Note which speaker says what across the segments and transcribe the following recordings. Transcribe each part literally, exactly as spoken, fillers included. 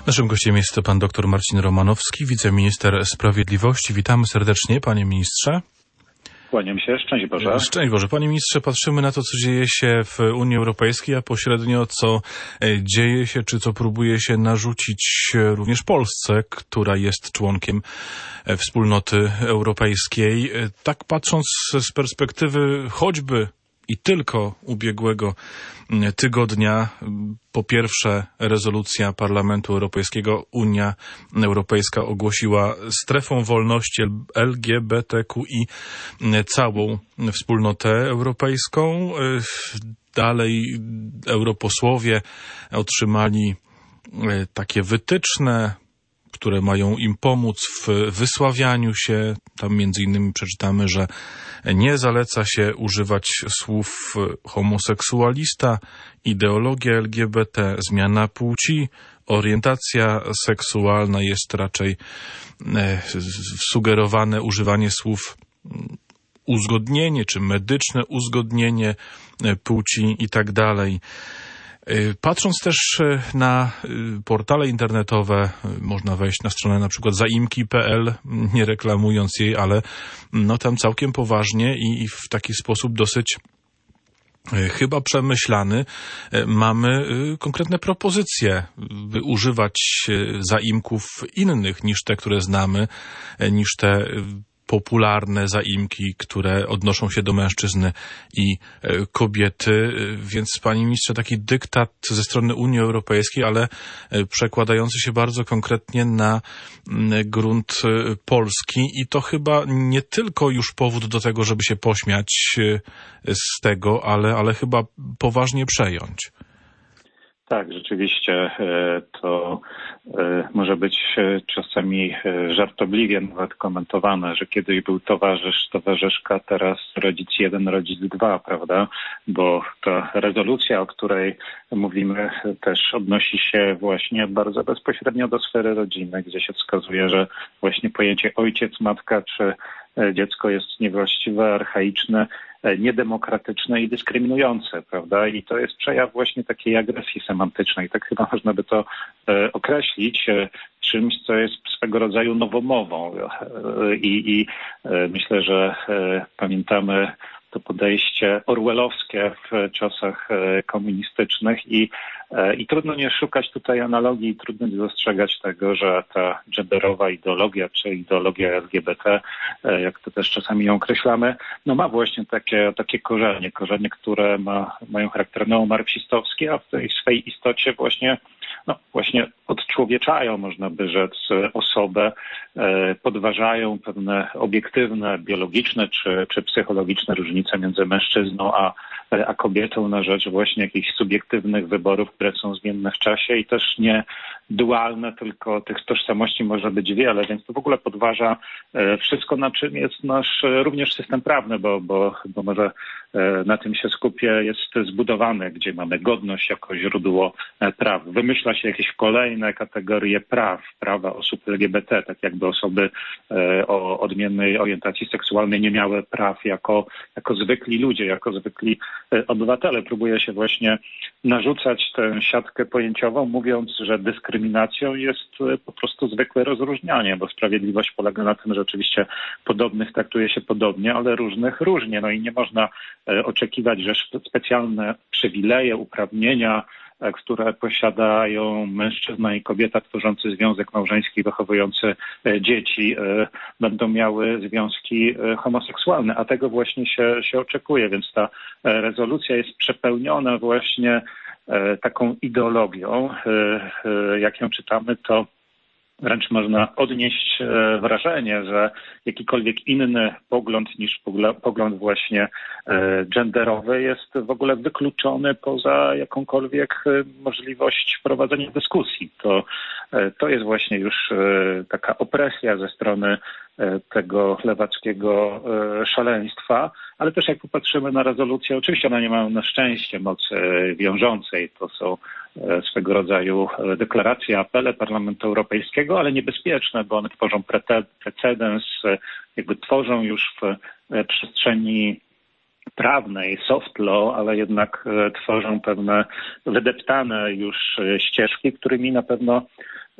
Speaker 1: Naszym gościem jest pan dr Marcin Romanowski, wiceminister sprawiedliwości. Witamy serdecznie, panie ministrze.
Speaker 2: Kłaniam się, szczęść Boże.
Speaker 1: Szczęść Boże. Panie ministrze, patrzymy na to, co dzieje się w Unii Europejskiej, a pośrednio co dzieje się, czy co próbuje się narzucić również Polsce, która jest członkiem wspólnoty europejskiej. Tak patrząc z perspektywy choćby i tylko ubiegłego tygodnia, po pierwsze rezolucja Parlamentu Europejskiego, Unia Europejska ogłosiła strefą wolności L G B T Q I całą wspólnotę europejską. Dalej europosłowie otrzymali takie wytyczne, które mają im pomóc w wysławianiu się. Tam między innymi przeczytamy, że nie zaleca się używać słów homoseksualista, ideologia L G B T, zmiana płci, orientacja seksualna, jest raczej sugerowane używanie słów uzgodnienie czy medyczne uzgodnienie płci i tak dalej. Patrząc też na portale internetowe, można wejść na stronę na przykład zaimki kropka p l, nie reklamując jej, ale no tam całkiem poważnie i w taki sposób dosyć chyba przemyślany mamy konkretne propozycje, by używać zaimków innych niż te, które znamy, niż te popularne zaimki, które odnoszą się do mężczyzny i kobiety. Więc, panie ministrze, taki dyktat ze strony Unii Europejskiej, ale przekładający się bardzo konkretnie na grunt Polski i to chyba nie tylko już powód do tego, żeby się pośmiać z tego, ale, ale chyba poważnie przejąć.
Speaker 2: Tak, rzeczywiście to może być czasami żartobliwie nawet komentowane, że kiedyś był towarzysz, towarzyszka, teraz rodzic jeden, rodzic dwa, prawda? Bo ta rezolucja, o której mówimy, też odnosi się właśnie bardzo bezpośrednio do sfery rodziny, gdzie się wskazuje, że właśnie pojęcie ojciec, matka czy dziecko jest niewłaściwe, archaiczne, niedemokratyczne i dyskryminujące, prawda? I to jest przejaw właśnie takiej agresji semantycznej. Tak chyba można by to e, określić e, czymś, co jest swego rodzaju nowomową. E, I e, myślę, że e, pamiętamy to podejście orwellowskie w czasach komunistycznych i, i trudno nie szukać tutaj analogii, trudno nie dostrzegać tego, że ta genderowa ideologia, czy ideologia L G B T, jak to też czasami ją określamy, no ma właśnie takie, takie korzenie, korzenie, które ma, mają charakter neomarksistowski, a w tej swej istocie właśnie, no właśnie odczłowieczają, można by rzec, osobę, podważają pewne obiektywne, biologiczne czy, czy psychologiczne różnice między mężczyzną a, a kobietą na rzecz właśnie jakichś subiektywnych wyborów, które są zmienne w czasie i też nie dualne, tylko tych tożsamości może być wiele, więc to w ogóle podważa wszystko, na czym jest nasz również system prawny, bo, bo, bo może na tym się skupię, jest zbudowany, gdzie mamy godność jako źródło praw. Wymyśla się jakieś kolejne kategorie praw, prawa osób L G B T, tak jakby osoby o odmiennej orientacji seksualnej nie miały praw jako, jako zwykli ludzie, jako zwykli obywatele. Próbuje się właśnie narzucać tę siatkę pojęciową, mówiąc, że dyskryminacją jest po prostu zwykłe rozróżnianie, bo sprawiedliwość polega na tym, że oczywiście podobnych traktuje się podobnie, ale różnych różnie. No i nie można oczekiwać, że specjalne przywileje, uprawnienia, które posiadają mężczyzna i kobieta tworzący związek małżeński, wychowujący dzieci, będą miały związki homoseksualne, a tego właśnie się, się oczekuje, więc ta rezolucja jest przepełniona właśnie taką ideologią. Jak ją czytamy, to wręcz można odnieść wrażenie, że jakikolwiek inny pogląd niż pogląd właśnie genderowy jest w ogóle wykluczony poza jakąkolwiek możliwość prowadzenia dyskusji. To, to jest właśnie już taka opresja ze strony tego lewackiego szaleństwa, ale też jak popatrzymy na rezolucję, oczywiście ona nie ma na szczęście mocy wiążącej, to są swego rodzaju deklaracje, apele Parlamentu Europejskiego, ale niebezpieczne, bo one tworzą precedens, jakby tworzą już w przestrzeni prawnej, soft law, ale jednak tworzą pewne wydeptane już ścieżki, którymi na pewno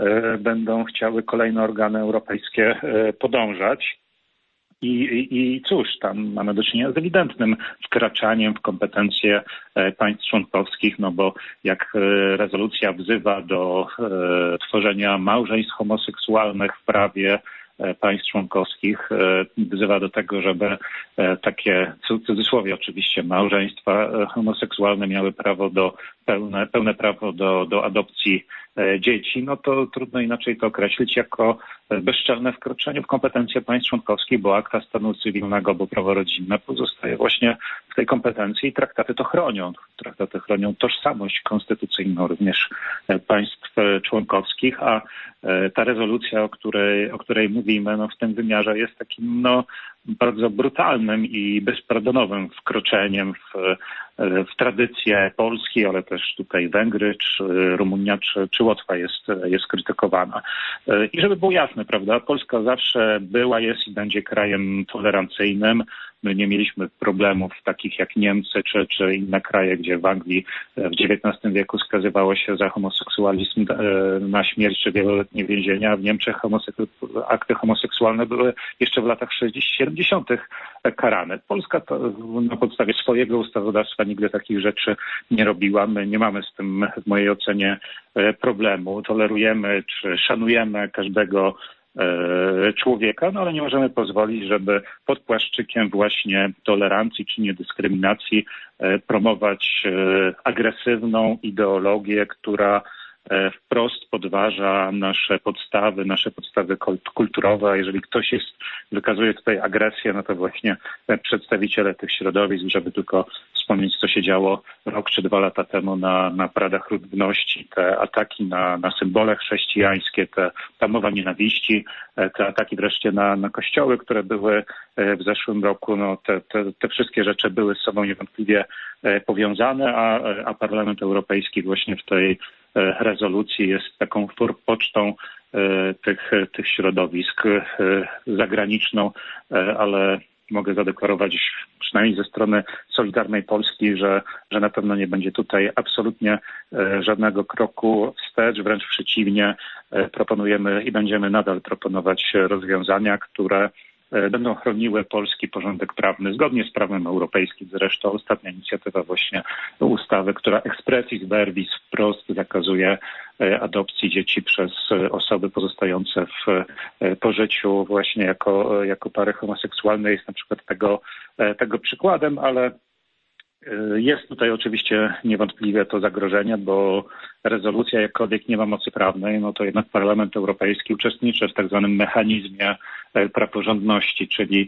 Speaker 2: będą chciały kolejne organy europejskie podążać. I, i, I cóż, tam mamy do czynienia z ewidentnym wkraczaniem w kompetencje państw członkowskich, no bo jak rezolucja wzywa do e, tworzenia małżeństw homoseksualnych w prawie państw członkowskich, wzywa do tego, żeby takie, w cudzysłowie oczywiście, małżeństwa homoseksualne miały prawo do, pełne, pełne prawo do, do adopcji dzieci, no to trudno inaczej to określić jako bezczelne wkroczenie w kompetencje państw członkowskich, bo akta stanu cywilnego, bo prawo rodzinne pozostaje właśnie w tej kompetencji i traktaty to chronią. Traktaty chronią tożsamość konstytucyjną również państw członkowskich, a ta rezolucja, o której, o której mówimy, no w tym wymiarze jest takim no, bardzo brutalnym i bezpardonowym wkroczeniem w, w tradycję Polski, ale też tutaj Węgry, czy Rumunia, czy, czy Łotwa jest, jest krytykowana. I żeby było jasne, prawda, Polska zawsze była, jest i będzie krajem tolerancyjnym. My nie mieliśmy problemów takich jak Niemcy czy, czy inne kraje, gdzie w Anglii w dziewiętnastym wieku skazywało się za homoseksualizm na śmierć czy wieloletnie więzienia. W Niemczech homoseksu- akty homoseksualne były jeszcze w latach sześćdziesiątych siedemdziesiątych karane. Polska to na podstawie swojego ustawodawstwa nigdy takich rzeczy nie robiła. My nie mamy z tym w mojej ocenie problemu. Tolerujemy czy szanujemy każdego człowieka, no ale nie możemy pozwolić, żeby pod płaszczykiem właśnie tolerancji czy niedyskryminacji promować agresywną ideologię, która wprost podważa nasze podstawy, nasze podstawy kulturowe. Jeżeli ktoś jest, wykazuje tutaj agresję, no to właśnie przedstawiciele tych środowisk, żeby tylko wspomnieć, co się działo rok czy dwa lata temu na, na Paradach Ludności, te ataki na, na symbole chrześcijańskie, te, ta mowa nienawiści, te ataki wreszcie na, na kościoły, które były w zeszłym roku, no te, te, te wszystkie rzeczy były z sobą niewątpliwie powiązane, a, a Parlament Europejski właśnie w tej rezolucji jest taką forpocztą tych, tych środowisk zagraniczną, ale mogę zadeklarować przynajmniej ze strony Solidarnej Polski, że, że na pewno nie będzie tutaj absolutnie żadnego kroku wstecz, wręcz przeciwnie, proponujemy i będziemy nadal proponować rozwiązania, które będą chroniły polski porządek prawny zgodnie z prawem europejskim. Zresztą ostatnia inicjatywa właśnie ustawy, która expressis verbis wprost zakazuje adopcji dzieci przez osoby pozostające w pożyciu właśnie jako, jako pary homoseksualne jest na przykład tego, tego przykładem, ale jest tutaj oczywiście niewątpliwie to zagrożenie, bo rezolucja jakkolwiek nie ma mocy prawnej, no to jednak Parlament Europejski uczestniczy w tak zwanym mechanizmie praworządności, czyli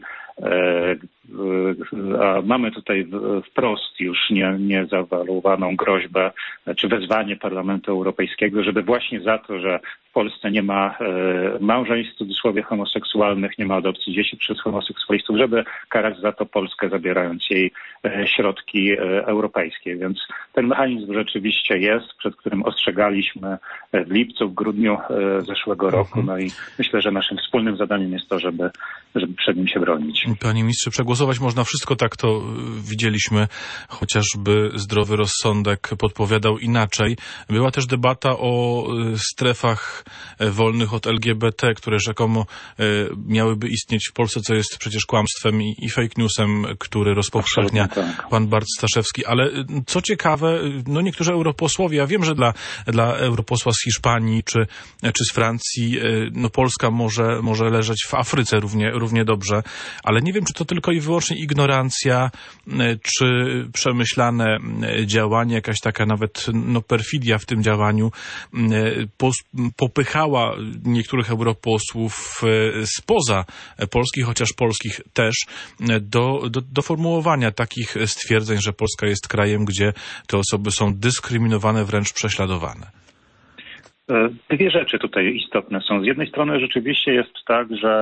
Speaker 2: a mamy tutaj wprost już nie, nie zawaluowaną groźbę czy wezwanie Parlamentu Europejskiego, żeby właśnie za to, że w Polsce nie ma małżeństw w cudzysłowie homoseksualnych, nie ma adopcji dzieci przez homoseksualistów, żeby karać za to Polskę, zabierając jej środki europejskie. Więc ten mechanizm rzeczywiście jest, przed którym ostrzegaliśmy w lipcu, w grudniu zeszłego roku. No i myślę, że naszym wspólnym zadaniem jest to, żeby, żeby przed nim się bronić.
Speaker 1: Panie ministrze, przegłosować można wszystko, tak to widzieliśmy, chociażby zdrowy rozsądek podpowiadał inaczej. Była też debata o strefach wolnych od L G B T, które rzekomo miałyby istnieć w Polsce, co jest przecież kłamstwem i, i fake newsem, który rozpowszechnia tak pan Bart Staszewski. Ale co ciekawe, no niektórzy europosłowie, ja wiem, że dla, dla europosła z Hiszpanii czy, czy z Francji, no Polska może, może leżeć w Afryce równie, równie dobrze, ale nie wiem, czy to tylko i wyłącznie ignorancja, czy przemyślane działanie, jakaś taka nawet no, perfidia w tym działaniu popychała niektórych europosłów spoza Polski, chociaż polskich też, do, do, do formułowania takich stwierdzeń, że Polska jest krajem, gdzie te osoby są dyskryminowane, wręcz prześladowane.
Speaker 2: Dwie rzeczy tutaj istotne są. Z jednej strony rzeczywiście jest tak, że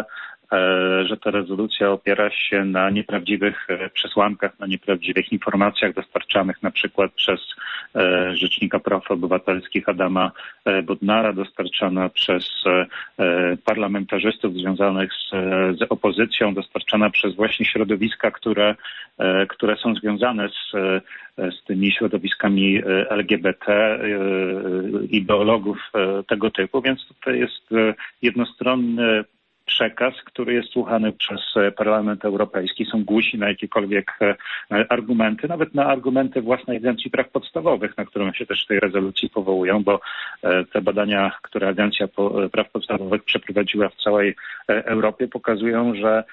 Speaker 2: że ta rezolucja opiera się na nieprawdziwych przesłankach, na nieprawdziwych informacjach dostarczanych na przykład przez Rzecznika Praw Obywatelskich Adama Bodnara, dostarczana przez parlamentarzystów związanych z, z opozycją, dostarczana przez właśnie środowiska, które, które są związane z, z tymi środowiskami L G B T, ideologów tego typu, więc tutaj jest jednostronny przekaz, który jest słuchany przez Parlament Europejski. Są głusi na jakiekolwiek argumenty, nawet na argumenty własnej Agencji Praw Podstawowych, na którą się też w tej rezolucji powołują, bo te badania, które Agencja Praw Podstawowych przeprowadziła w całej Europie, pokazują, że,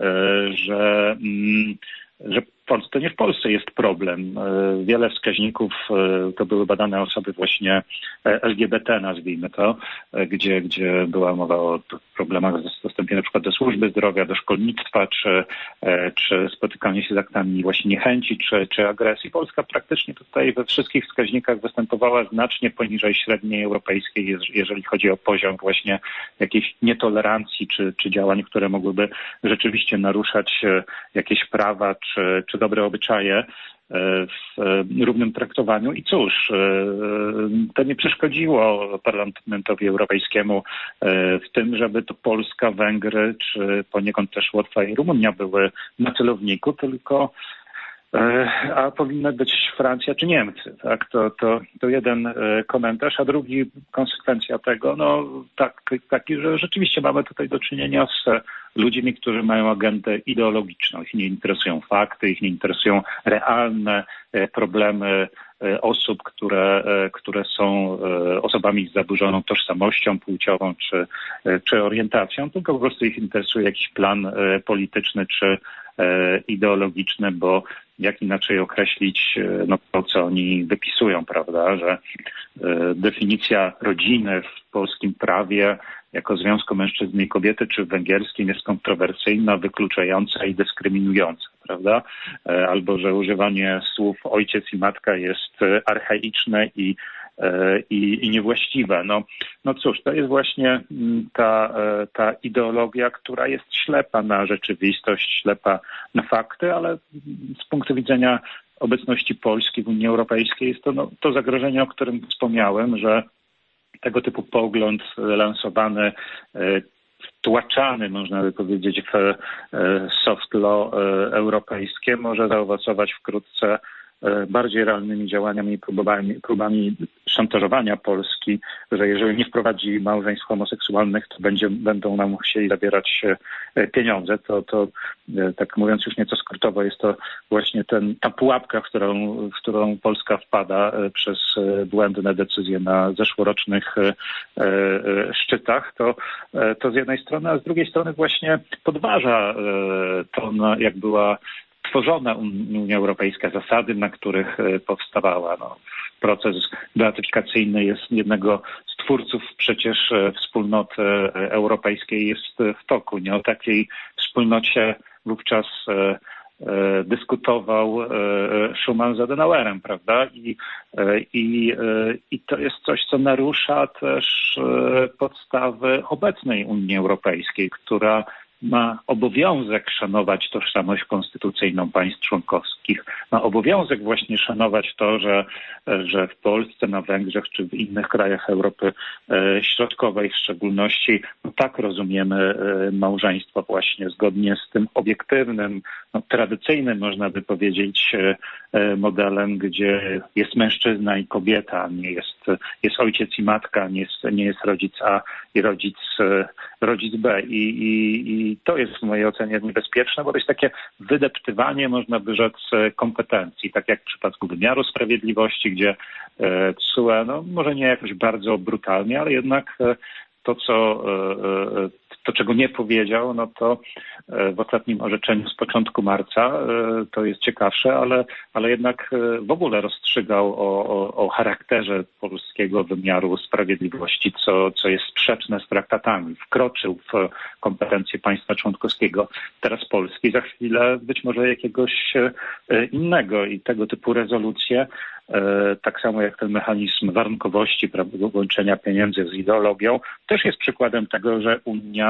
Speaker 2: że, że to nie w Polsce jest problem. Wiele wskaźników, to były badane osoby właśnie L G B T, nazwijmy to, gdzie, gdzie była mowa o problemach z dostępem na przykład do służby zdrowia, do szkolnictwa, czy, czy spotykanie się z aktami właśnie niechęci, czy, czy agresji. Polska praktycznie tutaj we wszystkich wskaźnikach występowała znacznie poniżej średniej europejskiej, jeżeli chodzi o poziom właśnie jakiejś nietolerancji, czy, czy działań, które mogłyby rzeczywiście naruszać jakieś prawa, czy, czy dobre obyczaje w równym traktowaniu. I cóż, to nie przeszkodziło Parlamentowi Europejskiemu w tym, żeby to Polska, Węgry, czy poniekąd też Łotwa i Rumunia były na celowniku, tylko a powinny być Francja czy Niemcy. Tak? To, to, to jeden komentarz, a drugi konsekwencja tego, no tak, taki, że rzeczywiście mamy tutaj do czynienia z ludźmi, którzy mają agendę ideologiczną. Ich nie interesują fakty, ich nie interesują realne problemy osób, które, które są osobami z zaburzoną tożsamością płciową czy, czy orientacją, tylko po prostu ich interesuje jakiś plan polityczny czy ideologiczny, bo jak inaczej określić no, to, co oni wypisują, prawda, że definicja rodziny w polskim prawie jako związku mężczyzny i kobiety, czy w węgierskim jest kontrowersyjna, wykluczająca i dyskryminująca, prawda? Albo, że używanie słów ojciec i matka jest archaiczne i, i, i niewłaściwe. No, no cóż, to jest właśnie ta, ta ideologia, która jest ślepa na rzeczywistość, ślepa na fakty, ale z punktu widzenia obecności Polski w Unii Europejskiej jest to no, to zagrożenie, o którym wspomniałem, że tego typu pogląd lansowany, wtłaczany, można by powiedzieć, w soft law europejskie może zaowocować wkrótce bardziej realnymi działaniami i próbami, próbami szantażowania Polski, że jeżeli nie wprowadzi małżeństw homoseksualnych, to będzie, będą nam chcieli zabierać pieniądze. To, to tak mówiąc już nieco skrótowo, jest to właśnie ten, ta pułapka, w którą, w którą Polska wpada przez błędne decyzje na zeszłorocznych szczytach. To, to z jednej strony, a z drugiej strony właśnie podważa to, jak była tworzona Unia Europejska, zasady, na których powstawała. No, proces beatyfikacyjny jest jednego z twórców przecież wspólnoty europejskiej jest w toku. Nie o takiej wspólnocie wówczas dyskutował Schuman z Adenauerem, prawda? I, i, I to jest coś, co narusza też podstawy obecnej Unii Europejskiej, która ma obowiązek szanować tożsamość konstytucyjną państw członkowskich. Ma obowiązek właśnie szanować to, że, że w Polsce, na Węgrzech czy w innych krajach Europy Środkowej w szczególności no tak rozumiemy małżeństwo właśnie zgodnie z tym obiektywnym, no, tradycyjnym można by powiedzieć modelem, gdzie jest mężczyzna i kobieta, nie jest, jest ojciec i matka, nie jest, nie jest rodzic A i rodzic, rodzic B. I, i, i to jest w mojej ocenie niebezpieczne, bo to jest takie wydeptywanie, można by rzec, kompetencji, tak jak w przypadku wymiaru sprawiedliwości, gdzie T S U E, no może nie jakoś bardzo brutalnie, ale jednak to, co, to, czego nie powiedział, no to w ostatnim orzeczeniu z początku marca to jest ciekawsze, ale, ale jednak w ogóle rozstrzygał o, o, o charakterze polskiego wymiaru sprawiedliwości, co, co jest sprzeczne z traktatami. Wkroczył w kompetencje państwa członkowskiego, teraz Polski, za chwilę być może jakiegoś innego i tego typu rezolucje, tak samo jak ten mechanizm warunkowości, łączenia pieniędzy z ideologią, też jest przykładem tego, że Unia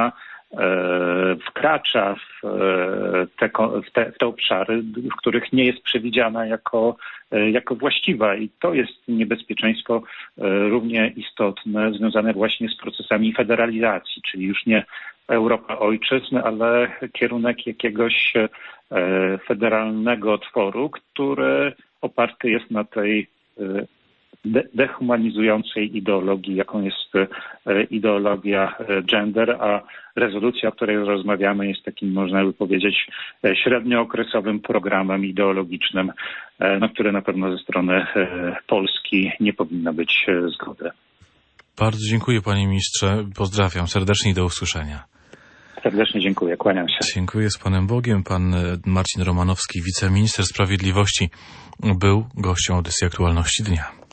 Speaker 2: wkracza w te, w, te, w te obszary, w których nie jest przewidziana jako, jako właściwa. I to jest niebezpieczeństwo równie istotne, związane właśnie z procesami federalizacji, czyli już nie Europa ojczyzn, ale kierunek jakiegoś federalnego tworu, który oparty jest na tej de- dehumanizującej ideologii, jaką jest ideologia gender, a rezolucja, o której rozmawiamy, jest takim, można by powiedzieć, średniookresowym programem ideologicznym, na który na pewno ze strony Polski nie powinno być zgody.
Speaker 1: Bardzo dziękuję, panie ministrze. Pozdrawiam serdecznie i do usłyszenia.
Speaker 2: Serdecznie dziękuję, kłaniam się.
Speaker 1: Dziękuję, z Panem Bogiem. Pan Marcin Romanowski, wiceminister sprawiedliwości, był gościem audycji Aktualności Dnia.